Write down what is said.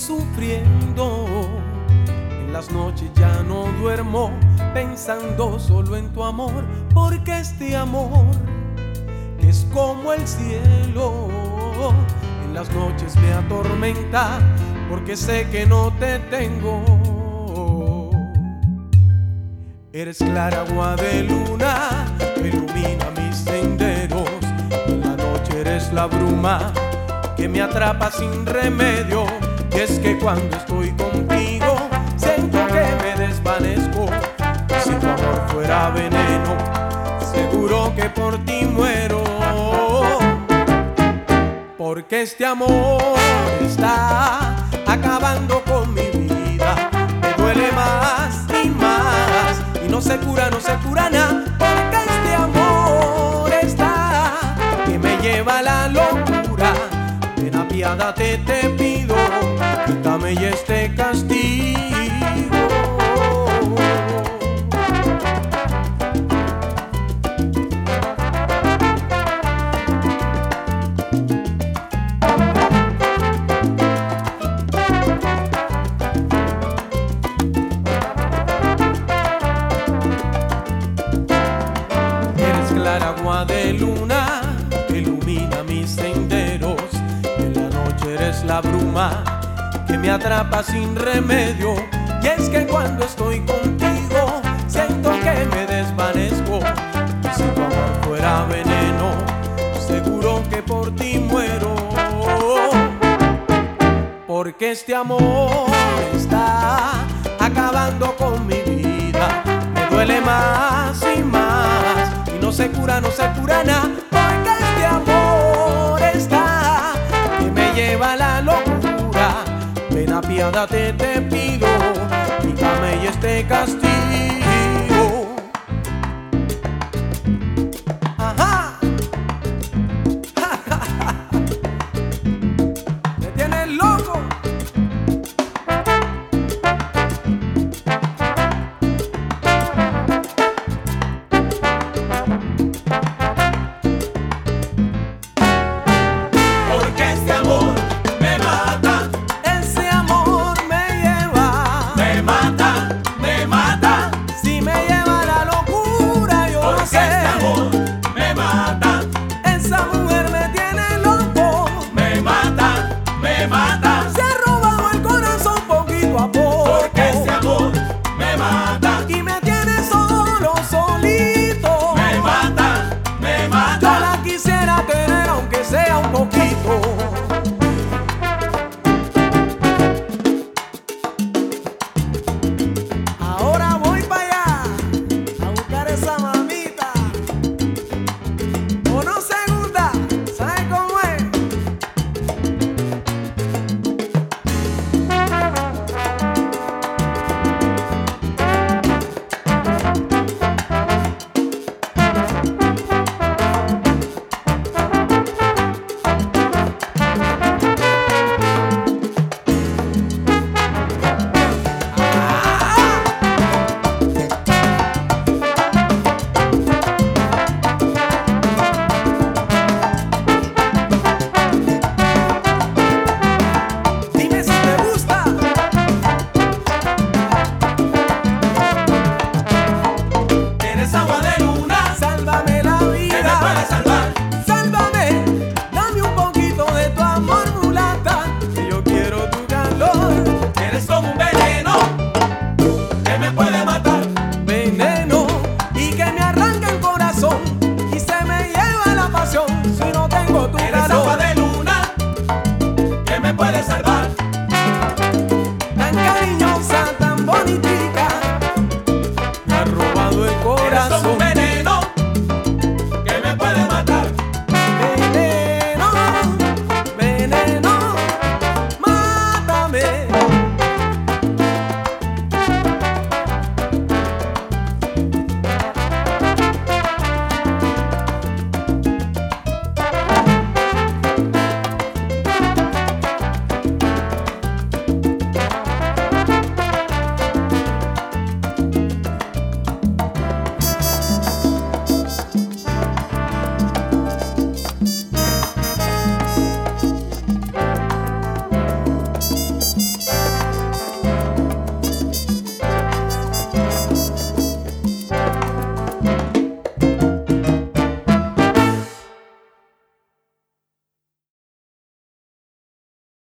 sufriendo. En las noches ya no duermo pensando solo en tu amor, porque este amor es como el cielo. En las noches me atormenta porque sé que no te tengo. Eres clara agua de luna que ilumina mis senderos. En la noche eres la bruma que me atrapa sin remedio. Y es que cuando estoy contigo siento que me desvanezco. Y si tu amor fuera veneno, seguro que por ti muero. Porque este amor está acabando con mi vida. Me duele más y más y no se cura, no se cura nada. Porque este amor está que me lleva a la locura. Ven, apiádate, te pido, quítame ya este castigo. Agua de luna que ilumina mis senderos. En la noche eres la bruma que me atrapa sin remedio. Y es que cuando estoy contigo siento que me desvanezco. Y si tu amor fuera veneno, seguro que por ti muero. Porque este amor está acabando con mi vida. Me duele más y más, no se cura, no se cura nada. Porque este amor está que me lleva a la locura. Ven, apiádate, te pido, quítame ya este castigo. Ajá. Me tienes loco. Sea un poquito.